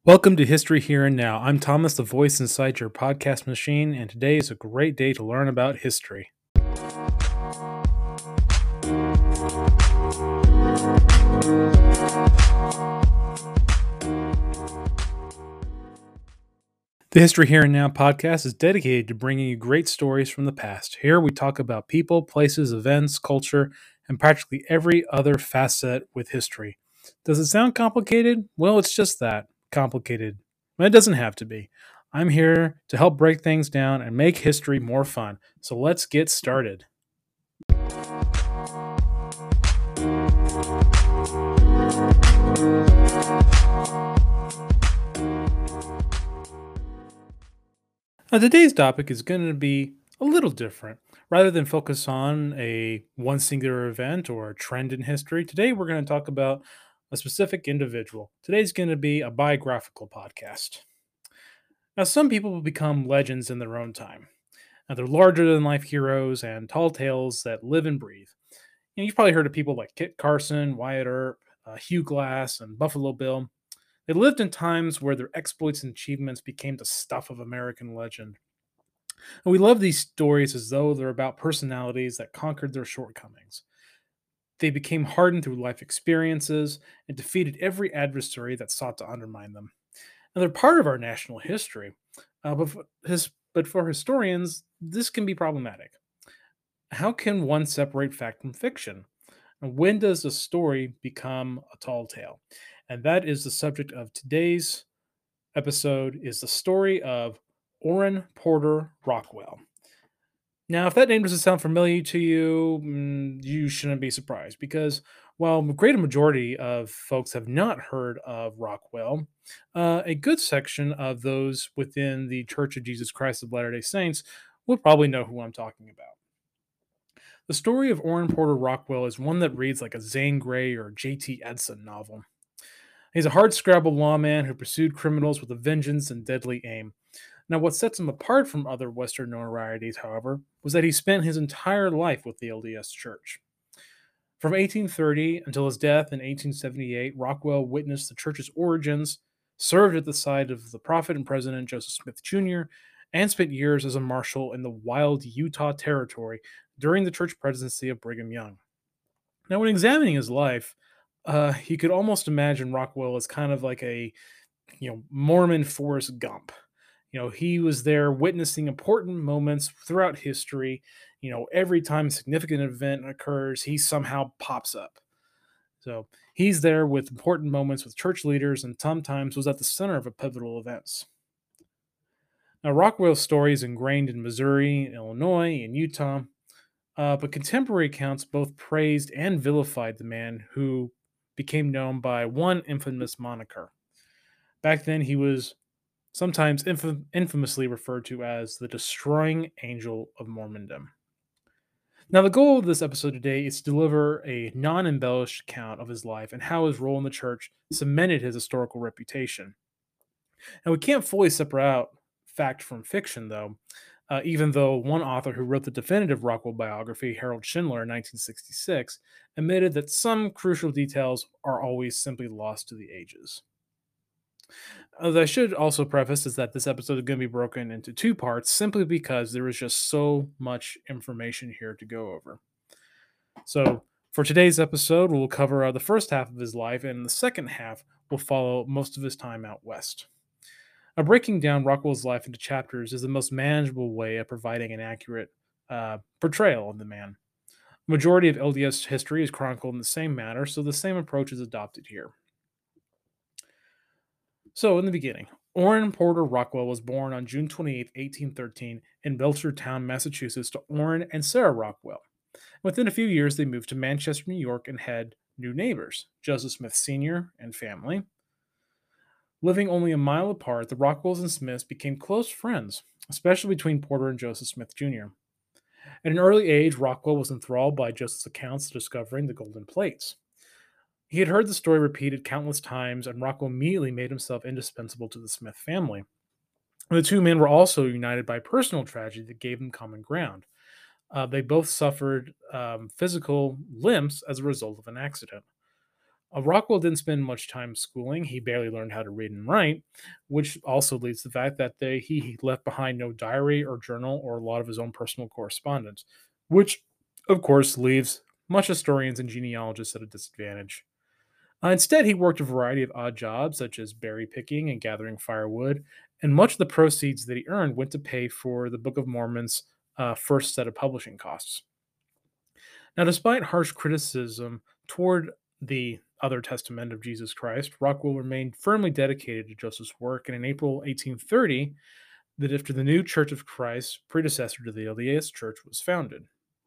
Welcome to History Here and Now. I'm Thomas, the voice inside your podcast machine, and today is a great day to learn about history. The History Here and Now podcast is dedicated to bringing you great stories from the past. Here we talk about people, places, events, culture, and practically every other facet with history. Does it sound complicated? Well, it's just that, complicated. But it doesn't have to be. I'm here to help break things down and make history more fun. So let's get started. Now, today's topic is going to be a little different. Rather than focus on a one singular event or a trend in history, today we're going to talk about a specific individual. Today's going to be a biographical podcast. Now, some people will become legends in their own time. Now, they're larger than life heroes and tall tales that live and breathe. You've probably heard of people like Kit Carson, Wyatt Earp, Hugh Glass, and Buffalo Bill. They lived in times where their exploits and achievements became the stuff of American legend. And we love these stories as though they're about personalities that conquered their shortcomings. They became hardened through life experiences and defeated every adversary that sought to undermine them. And they're part of our national history. But for historians, this can be problematic. How can one separate fact from fiction? And when does a story become a tall tale? And that is the subject of today's episode, is the story of Orrin Porter Rockwell. Now, if that name doesn't sound familiar to you, you shouldn't be surprised because, while a great majority of folks have not heard of Rockwell, a good section of those within the Church of Jesus Christ of Latter-day Saints will probably know who I'm talking about. The story of Orrin Porter Rockwell is one that reads like a Zane Grey or J.T. Edson novel. He's a hard-scrabble lawman who pursued criminals with a vengeance and deadly aim. Now, what sets him apart from other Western notorieties, however, was that he spent his entire life with the LDS Church. From 1830 until his death in 1878, Rockwell witnessed the church's origins, served at the side of the prophet and president Joseph Smith Jr., and spent years as a marshal in the wild Utah Territory during the church presidency of Brigham Young. Now, when examining his life, you could almost imagine Rockwell as kind of like a, Mormon Forrest Gump. He was there witnessing important moments throughout history. Every time a significant event occurs, he somehow pops up. So he's there with important moments with church leaders and sometimes was at the center of pivotal events. Now, Rockwell's story is ingrained in Missouri, Illinois, and Utah, but contemporary accounts both praised and vilified the man who became known by one infamous moniker. Back then, he was sometimes infamously referred to as the Destroying Angel of Mormondom. Now, the goal of this episode today is to deliver a non-embellished account of his life and how his role in the church cemented his historical reputation. Now, we can't fully separate out fact from fiction, though, even though one author who wrote the definitive Rockwell biography, Harold Schindler, in 1966, admitted that some crucial details are always simply lost to the ages. As I should also preface is that this episode is going to be broken into two parts simply because there is just so much information here to go over. So, for today's episode, we'll cover the first half of his life, and the second half will follow most of his time out west. Now, breaking down Rockwell's life into chapters is the most manageable way of providing an accurate portrayal of the man. The majority of LDS history is chronicled in the same manner, so the same approach is adopted here. So, in the beginning, Orrin Porter Rockwell was born on June 28, 1813, in Belchertown, Massachusetts, to Orrin and Sarah Rockwell. Within a few years, they moved to Manchester, New York, and had new neighbors, Joseph Smith Sr. and family. Living only a mile apart, the Rockwells and Smiths became close friends, especially between Porter and Joseph Smith Jr. At an early age, Rockwell was enthralled by Joseph's accounts of discovering the golden plates. He had heard the story repeated countless times, and Rockwell immediately made himself indispensable to the Smith family. The two men were also united by personal tragedy that gave them common ground. They both suffered physical limps as a result of an accident. Rockwell didn't spend much time schooling. He barely learned how to read and write, which also leads to the fact that he left behind no diary or journal or a lot of his own personal correspondence, which, of course, leaves much historians and genealogists at a disadvantage. Instead, he worked a variety of odd jobs, such as berry picking and gathering firewood, and much of the proceeds that he earned went to pay for the Book of Mormon's first set of publishing costs. Now, despite harsh criticism toward the other testament of Jesus Christ, Rockwell remained firmly dedicated to Joseph's work, and in April 1830, that after the new Church of Christ, predecessor to the LDS Church, was founded.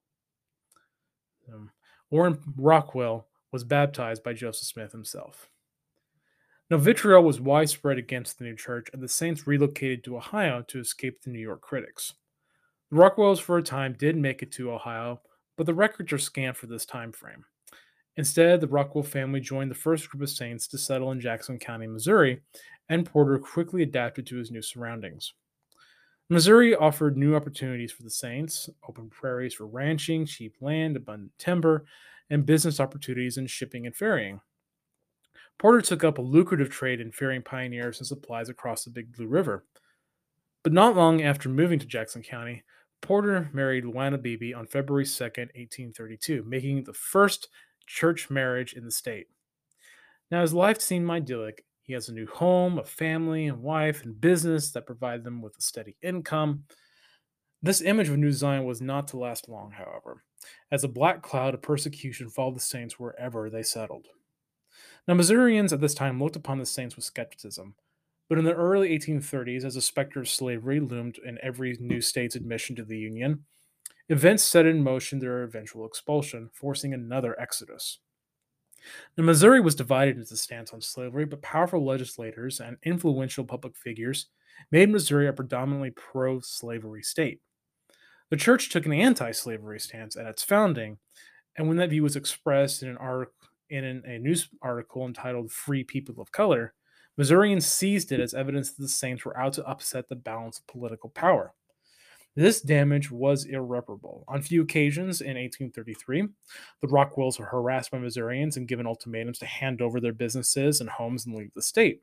Warren Rockwell was baptized by Joseph Smith himself. Now, vitriol was widespread against the new church, and the saints relocated to Ohio to escape the New York critics. The Rockwells, for a time, did make it to Ohio, but the records are scant for this time frame. Instead, the Rockwell family joined the first group of saints to settle in Jackson County, Missouri, and Porter quickly adapted to his new surroundings. Missouri offered new opportunities for the saints: open prairies for ranching, cheap land, abundant timber, and business opportunities in shipping and ferrying. Porter took up a lucrative trade in ferrying pioneers and supplies across the Big Blue River. But not long after moving to Jackson County, Porter married Luana Beebe on February 2nd, 1832, making it the first church marriage in the state. Now, his life seemed idyllic. He has a new home, a family, a wife, and business that provide them with a steady income. This image of New Zion was not to last long, however, as a black cloud of persecution followed the saints wherever they settled. Now, Missourians at this time looked upon the saints with skepticism, but in the early 1830s, as the specter of slavery loomed in every new state's admission to the Union, events set in motion their eventual expulsion, forcing another exodus. Now, Missouri was divided in its stance on slavery, but powerful legislators and influential public figures made Missouri a predominantly pro slavery state. The church took an anti slavery stance at its founding, and when that view was expressed in a news article entitled Free People of Color, Missourians seized it as evidence that the Saints were out to upset the balance of political power. This damage was irreparable. On few occasions in 1833, the Rockwells were harassed by Missourians and given ultimatums to hand over their businesses and homes and leave the state.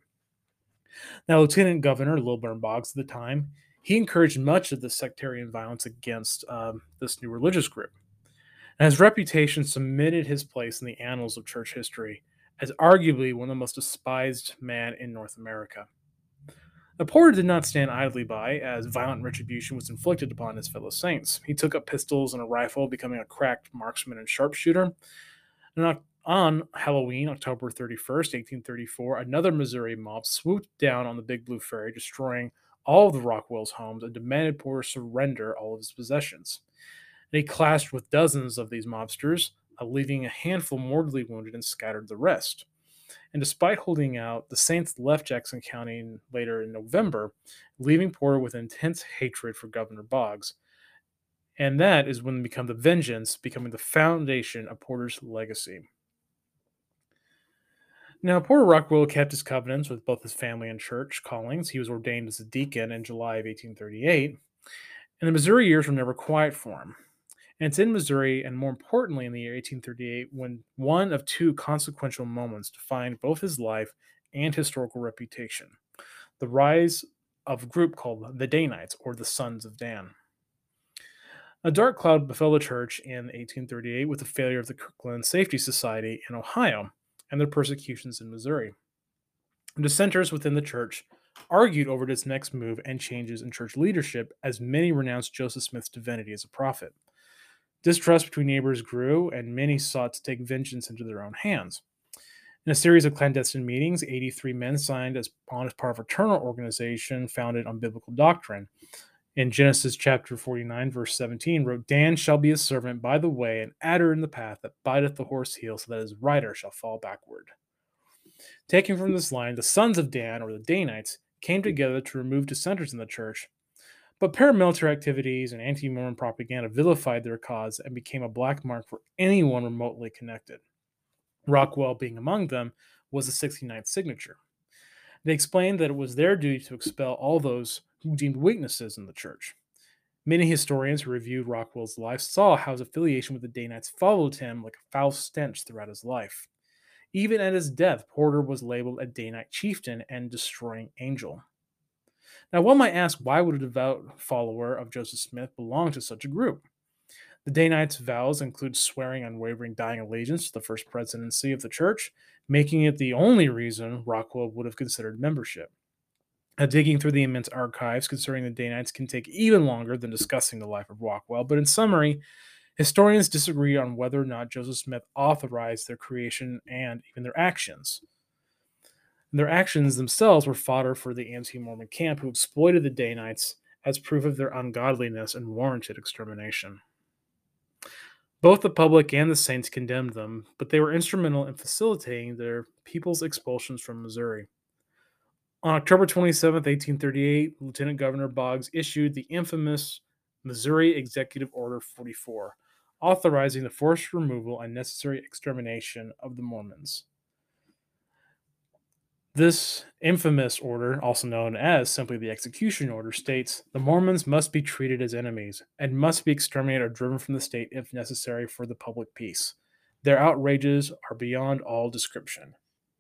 Now, Lieutenant Governor Lilburn Boggs at the time, he encouraged much of the sectarian violence against this new religious group. And his reputation cemented his place in the annals of church history as arguably one of the most despised men in North America. Now, Porter did not stand idly by as violent retribution was inflicted upon his fellow saints. He took up pistols and a rifle, becoming a cracked marksman and sharpshooter. And on Halloween, October 31st, 1834, another Missouri mob swooped down on the Big Blue Ferry, destroying all of the Rockwell's homes and demanded Porter surrender all of his possessions. And he clashed with dozens of these mobsters, leaving a handful mortally wounded and scattered the rest. And despite holding out, the Saints left Jackson County later in November, leaving Porter with intense hatred for Governor Boggs. And that is when the vengeance, becoming the foundation of Porter's legacy. Now, Porter Rockwell kept his covenants with both his family and church callings. He was ordained as a deacon in July of 1838, and the Missouri years were never quiet for him. And it's in Missouri, and more importantly, in the year 1838, when one of two consequential moments defined both his life and historical reputation: the rise of a group called the Danites, or the Sons of Dan. A dark cloud befell the church in 1838 with the failure of the Kirkland Safety Society in Ohio and their persecutions in Missouri. Dissenters within the church argued over its next move and changes in church leadership, as many renounced Joseph Smith's divinity as a prophet. Distrust between neighbors grew, and many sought to take vengeance into their own hands. In a series of clandestine meetings, 83 men signed on as part of a fraternal organization founded on biblical doctrine. In Genesis chapter 49, verse 17, wrote, Dan shall be a servant by the way, an adder in the path that biteth the horse heel, so that his rider shall fall backward. Taken from this line, the sons of Dan, or the Danites, came together to remove dissenters in the church, but paramilitary activities and anti-Mormon propaganda vilified their cause and became a black mark for anyone remotely connected. Rockwell, being among them, was the 69th signature. They explained that it was their duty to expel all those who deemed weaknesses in the church. Many historians who reviewed Rockwell's life saw how his affiliation with the Danites followed him like a foul stench throughout his life. Even at his death, Porter was labeled a Danite chieftain and destroying angel. Now, one might ask, why would a devout follower of Joseph Smith belong to such a group? The Danites' vows include swearing unwavering dying allegiance to the first presidency of the church, making it the only reason Rockwell would have considered membership. Digging through the immense archives concerning the Danites can take even longer than discussing the life of Rockwell, but in summary, historians disagree on whether or not Joseph Smith authorized their creation and even their actions. And their actions themselves were fodder for the anti Mormon camp who exploited the Danites as proof of their ungodliness and warranted extermination. Both the public and the saints condemned them, but they were instrumental in facilitating their people's expulsions from Missouri. On October 27, 1838, Lieutenant Governor Boggs issued the infamous Missouri Executive Order 44, authorizing the forced removal and necessary extermination of the Mormons. This infamous order, also known as simply the Execution Order, states the Mormons must be treated as enemies and must be exterminated or driven from the state if necessary for the public peace. Their outrages are beyond all description.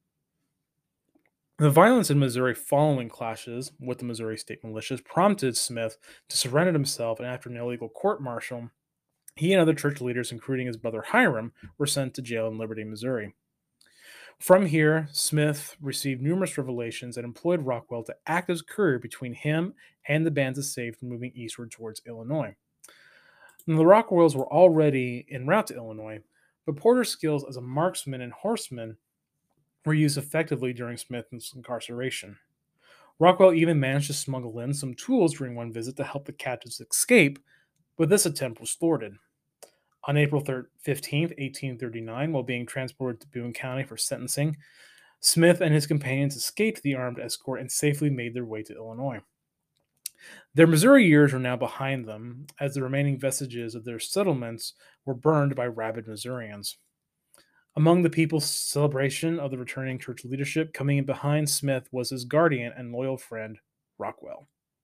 The violence in Missouri following clashes with the Missouri state militias prompted Smith to surrender himself, and after an illegal court martial, he and other church leaders, including his brother Hiram, were sent to jail in Liberty, Missouri. From here, Smith received numerous revelations and employed Rockwell to act as a courier between him and the bands of saved moving eastward towards Illinois. And the Rockwells were already en route to Illinois, but Porter's skills as a marksman and horseman were used effectively during Smith's incarceration. Rockwell even managed to smuggle in some tools during one visit to help the captives escape, but this attempt was thwarted. On April 15th, 1839, while being transported to Boone County for sentencing, Smith and his companions escaped the armed escort and safely made their way to Illinois. Their Missouri years were now behind them, as the remaining vestiges of their settlements were burned by rabid Missourians. Among the people's celebration of the returning church leadership, coming in behind Smith was his guardian and loyal friend, Rockwell.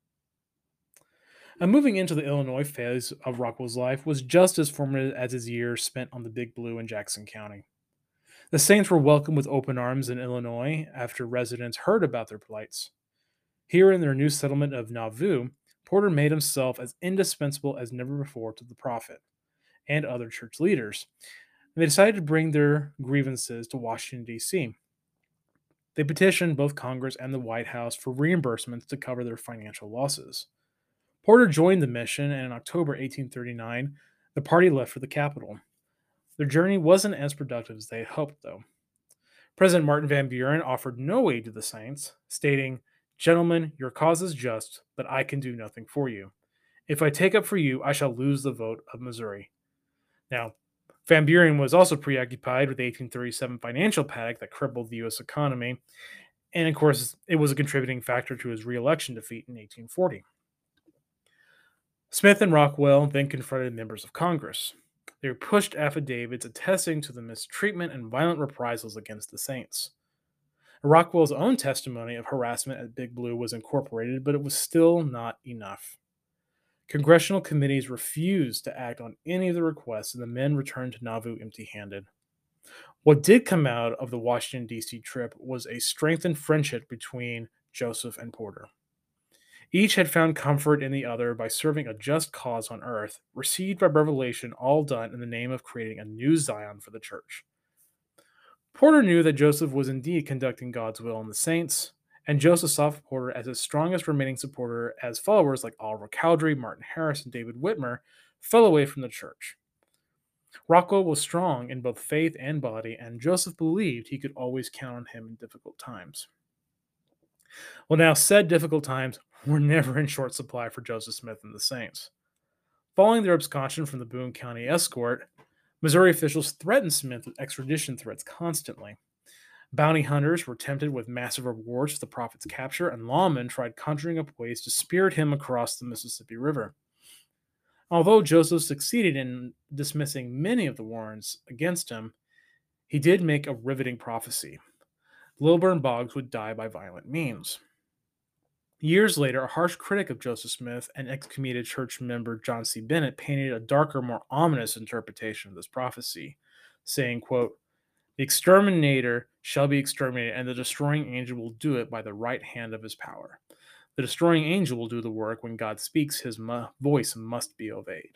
And moving into the Illinois phase of Rockwell's life was just as formative as his years spent on the Big Blue in Jackson County. The Saints were welcomed with open arms in Illinois after residents heard about their plights. Here in their new settlement of Nauvoo, Porter made himself as indispensable as never before to the prophet and other church leaders, and they decided to bring their grievances to Washington, D.C. They petitioned both Congress and the White House for reimbursements to cover their financial losses. Porter joined the mission, and in October 1839, the party left for the capital. Their journey wasn't as productive as they had hoped, though. President Martin Van Buren offered no aid to the Saints, stating, "Gentlemen, your cause is just, but I can do nothing for you. If I take up for you, I shall lose the vote of Missouri." Now, Van Buren was also preoccupied with the 1837 financial panic that crippled the U.S. economy, and of course, it was a contributing factor to his re-election defeat in 1840. Smith and Rockwell then confronted members of Congress. They pushed affidavits attesting to the mistreatment and violent reprisals against the Saints. Rockwell's own testimony of harassment at Big Blue was incorporated, but it was still not enough. Congressional committees refused to act on any of the requests, and the men returned to Nauvoo empty handed. What did come out of the Washington, D.C. trip was a strengthened friendship between Joseph and Porter. Each had found comfort in the other by serving a just cause on earth, received by revelation, all done in the name of creating a new Zion for the church. Porter knew that Joseph was indeed conducting God's will in the saints, and Joseph saw Porter as his strongest remaining supporter as followers like Oliver Cowdery, Martin Harris, and David Whitmer fell away from the church. Rockwell was strong in both faith and body, and Joseph believed he could always count on him in difficult times. Well, now, said difficult times were never in short supply for Joseph Smith and the Saints. Following their absconsion from the Boone County escort, Missouri officials threatened Smith with extradition threats constantly. Bounty hunters were tempted with massive rewards for the prophet's capture, and lawmen tried conjuring up ways to spirit him across the Mississippi River. Although Joseph succeeded in dismissing many of the warrants against him, he did make a riveting prophecy. Lilburn Boggs would die by violent means. Years later, a harsh critic of Joseph Smith and excommunicated church member John C. Bennett painted a darker, more ominous interpretation of this prophecy, saying, quote, The exterminator shall be exterminated, and the destroying angel will do it by the right hand of his power. The destroying angel will do the work. When God speaks, his voice must be obeyed.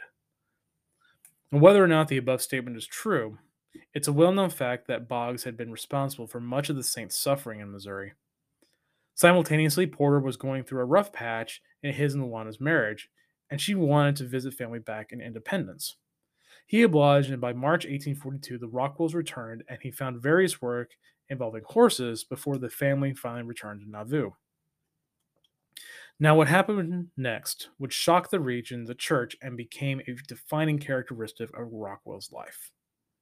And whether or not the above statement is true, it's a well known fact that Boggs had been responsible for much of the Saints' suffering in Missouri. Simultaneously, Porter was going through a rough patch in his and Luana's marriage, and she wanted to visit family back in Independence. He obliged, and by March 1842, the Rockwells returned, and he found various work involving horses before the family finally returned to Nauvoo. Now, what happened next would shock the region, the church, and became a defining characteristic of Rockwell's life.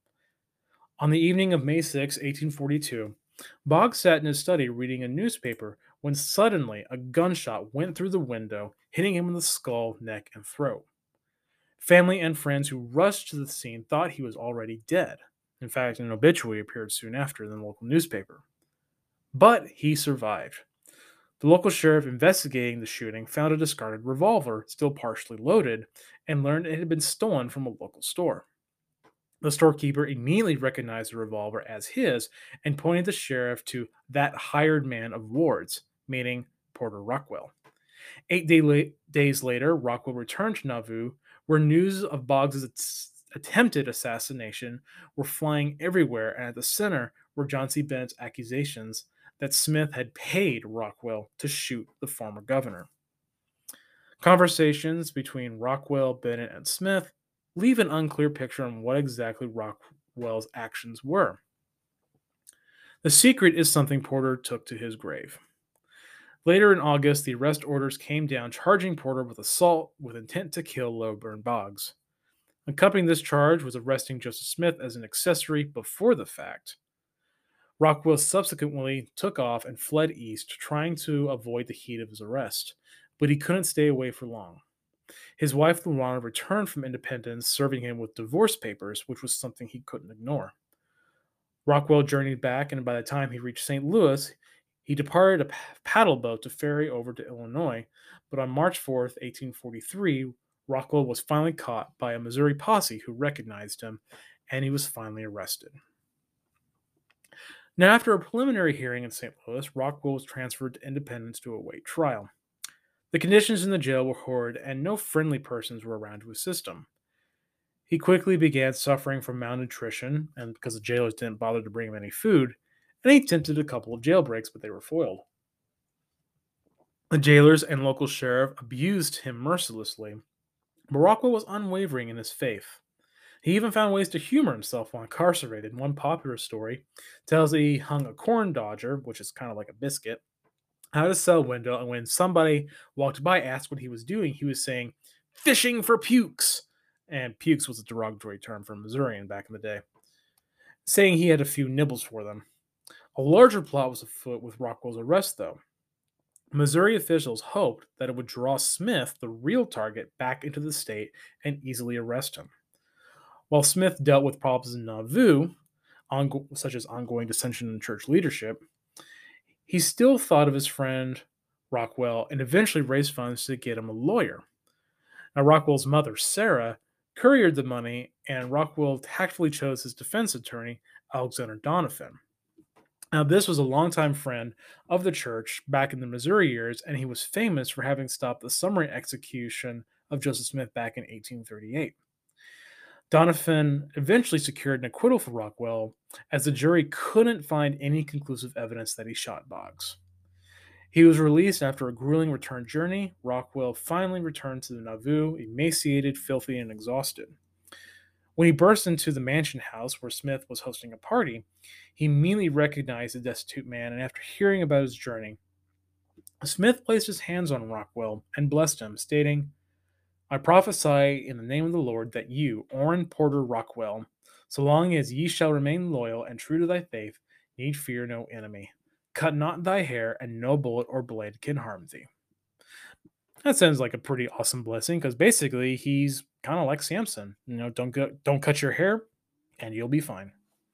On the evening of May 6, 1842, Boggs sat in his study reading a newspaper when suddenly a gunshot went through the window, hitting him in the skull, neck, and throat. Family and friends who rushed to the scene thought he was already dead. In fact, an obituary appeared soon after in the local newspaper. But he survived. The local sheriff investigating the shooting found a discarded revolver, still partially loaded, and learned it had been stolen from a local store. The storekeeper immediately recognized the revolver as his and pointed the sheriff to that hired man of Ward's, meaning Porter Rockwell. Days later, Rockwell returned to Nauvoo, where news of Boggs' attempted assassination were flying everywhere, and at the center were John C. Bennett's accusations that Smith had paid Rockwell to shoot the former governor. Conversations between Rockwell, Bennett, and Smith leave an unclear picture on what exactly Rockwell's actions were. The secret is something Porter took to his grave. Later in August, the arrest orders came down charging Porter with assault with intent to kill Lilburn Boggs. Accompanying this charge was arresting Joseph Smith as an accessory before the fact. Rockwell subsequently took off and fled east, trying to avoid the heat of his arrest, but he couldn't stay away for long. His wife Luana returned from Independence, serving him with divorce papers, which was something he couldn't ignore. Rockwell journeyed back, and by the time he reached St. Louis, he departed a paddle boat to ferry over to Illinois, but on March 4th, 1843, Rockwell was finally caught by a Missouri posse who recognized him, and he was finally arrested. Now, after a preliminary hearing in St. Louis, Rockwell was transferred to Independence to await trial. The conditions in the jail were horrid, and no friendly persons were around to assist him. He quickly began suffering from malnutrition, and because the jailers didn't bother to bring him any food, and he attempted a couple of jailbreaks, but they were foiled. The jailers and local sheriff abused him mercilessly, but Rockwell was unwavering in his faith. He even found ways to humor himself while incarcerated. One popular story tells that he hung a corn dodger, which is kind of like a biscuit, out a cell window, and when somebody walked by, asked what he was doing, he was saying, "Fishing for pukes." And pukes was a derogatory term for a Missourian back in the day, saying he had a few nibbles for them. A larger plot was afoot with Rockwell's arrest, though. Missouri officials hoped that it would draw Smith, the real target, back into the state and easily arrest him. While Smith dealt with problems in Nauvoo, such as ongoing dissension in church leadership, he still thought of his friend Rockwell and eventually raised funds to get him a lawyer. Now, Rockwell's mother, Sarah, couriered the money, and Rockwell tactfully chose his defense attorney, Alexander Donovan. Now, this was a longtime friend of the church back in the Missouri years, and he was famous for having stopped the summary execution of Joseph Smith back in 1838. Donovan eventually secured an acquittal for Rockwell, as the jury couldn't find any conclusive evidence that he shot Boggs. He was released after a grueling return journey. Rockwell finally returned to Nauvoo, emaciated, filthy, and exhausted. When he burst into the mansion house where Smith was hosting a party, he immediately recognized the destitute man, and after hearing about his journey, Smith placed his hands on Rockwell and blessed him, stating, "I prophesy in the name of the Lord that you, Orrin Porter Rockwell, so long as ye shall remain loyal and true to thy faith, need fear no enemy. Cut not thy hair, and no bullet or blade can harm thee." That sounds like a pretty awesome blessing, because basically he's kind of like Samson. Don't cut your hair, and you'll be fine.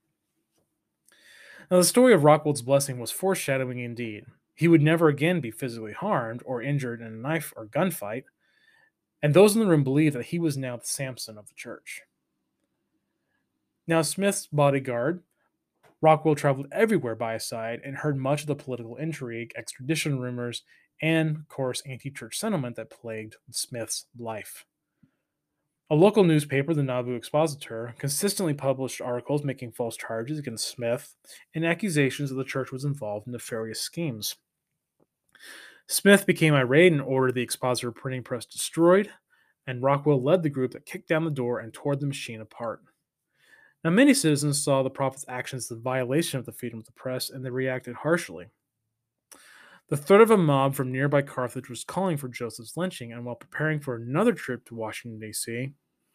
Now, the story of Rockwell's blessing was foreshadowing indeed. He would never again be physically harmed or injured in a knife or gunfight, and those in the room believed that he was now the Samson of the church. Now, Smith's bodyguard, Rockwell traveled everywhere by his side and heard much of the political intrigue, extradition rumors, and, of course, anti church sentiment that plagued Smith's life. A local newspaper, the Nauvoo Expositor, consistently published articles making false charges against Smith and accusations that the church was involved in nefarious schemes. Smith became irate and ordered the Expositor printing press destroyed, and Rockwell led the group that kicked down the door and tore the machine apart. Now, many citizens saw the prophet's actions as a violation of the freedom of the press, and they reacted harshly. The threat of a mob from nearby Carthage was calling for Joseph's lynching, and while preparing for another trip to Washington, D.C.,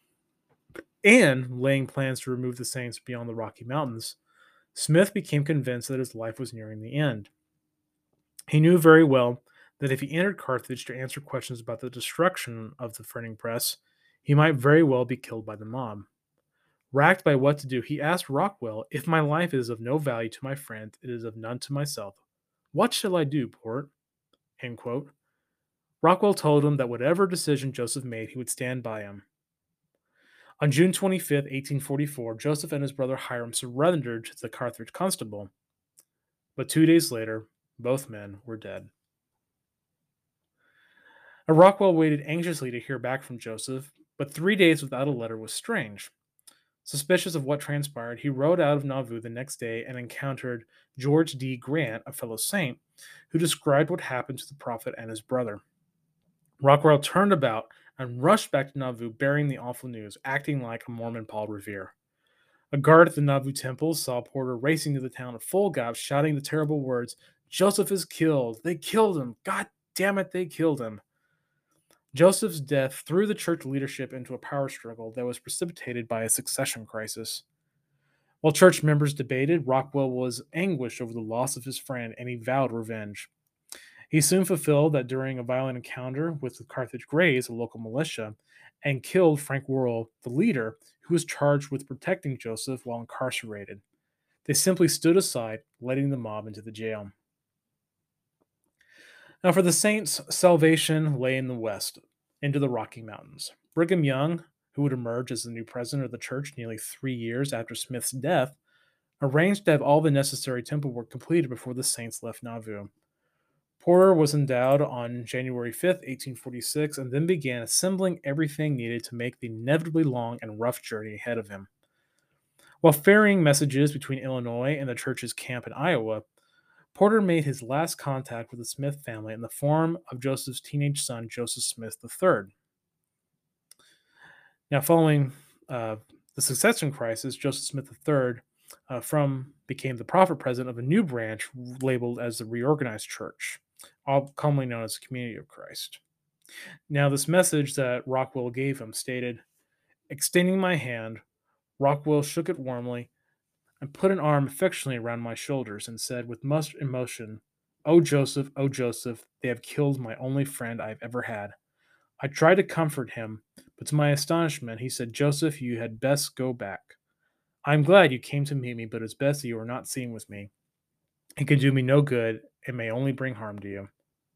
and laying plans to remove the saints beyond the Rocky Mountains, Smith became convinced that his life was nearing the end. He knew very well that if he entered Carthage to answer questions about the destruction of the printing press, he might very well be killed by the mob. Racked by what to do, he asked Rockwell, "If my life is of no value to my friend, it is of none to myself. What shall I do, Port?" End quote. Rockwell told him that whatever decision Joseph made, he would stand by him. On June 25th, 1844, Joseph and his brother Hiram surrendered to the Carthage constable. But 2 days later, both men were dead. Now, Rockwell waited anxiously to hear back from Joseph, but 3 days without a letter was strange. Suspicious of what transpired, he rode out of Nauvoo the next day and encountered George D. Grant, a fellow saint, who described what happened to the prophet and his brother. Rockwell turned about and rushed back to Nauvoo bearing the awful news, acting like a Mormon Paul Revere. A guard at the Nauvoo temple saw Porter racing to the town at full gallop, shouting the terrible words, "Joseph is killed! They killed him! God damn it, they killed him!" Joseph's death threw the church leadership into a power struggle that was precipitated by a succession crisis. While church members debated, Rockwell was anguished over the loss of his friend and he vowed revenge. He soon fulfilled that during a violent encounter with the Carthage Greys, a local militia, and killed Frank Worrell, the leader, who was charged with protecting Joseph while incarcerated. They simply stood aside, letting the mob into the jail. Now, for the saints, salvation lay in the west, into the Rocky Mountains. Brigham Young, who would emerge as the new president of the church nearly 3 years after Smith's death, arranged to have all the necessary temple work completed before the saints left Nauvoo. Porter was endowed on January 5th, 1846, and then began assembling everything needed to make the inevitably long and rough journey ahead of him. While ferrying messages between Illinois and the church's camp in Iowa, Porter made his last contact with the Smith family in the form of Joseph's teenage son, Joseph Smith III. Now, following the succession crisis, Joseph Smith III became the prophet president of a new branch labeled as the Reorganized Church, commonly known as the Community of Christ. Now, this message that Rockwell gave him stated, "Extending my hand, Rockwell shook it warmly and put an arm affectionately around my shoulders and said with much emotion, 'Oh, Joseph, they have killed my only friend I have ever had.' I tried to comfort him, but to my astonishment, he said, 'Joseph, you had best go back. I am glad you came to meet me, but it's best that you are not seen with me. It can do me no good. It may only bring harm to you.'"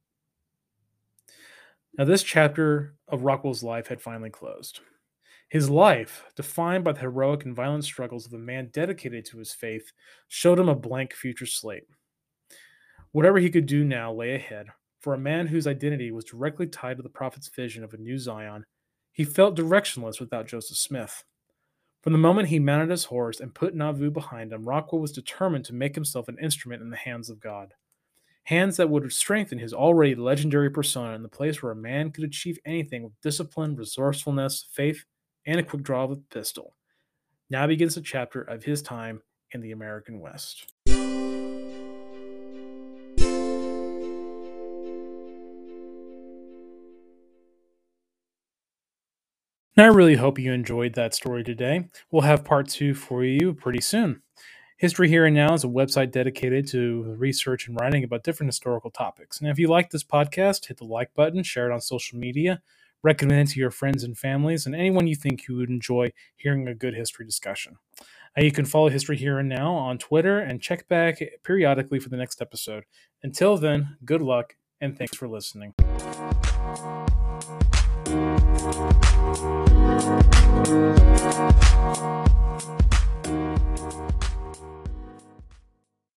Now, this chapter of Rockwell's life had finally closed. His life, defined by the heroic and violent struggles of a man dedicated to his faith, showed him a blank future slate. Whatever he could do now lay ahead. For a man whose identity was directly tied to the prophet's vision of a new Zion, he felt directionless without Joseph Smith. From the moment he mounted his horse and put Nauvoo behind him, Rockwell was determined to make himself an instrument in the hands of God. Hands that would strengthen his already legendary persona in the place where a man could achieve anything with discipline, resourcefulness, faith, and a quick draw of a pistol. Now begins the chapter of his time in the American West. Now, I really hope you enjoyed that story today. We'll have part 2 for you pretty soon. History Here and Now is a website dedicated to research and writing about different historical topics. And if you like this podcast, hit the like button, share it on social media, recommend it to your friends and families, and anyone you think who would enjoy hearing a good history discussion. You can follow History Here and Now on Twitter and check back periodically for the next episode. Until then, good luck and thanks for listening.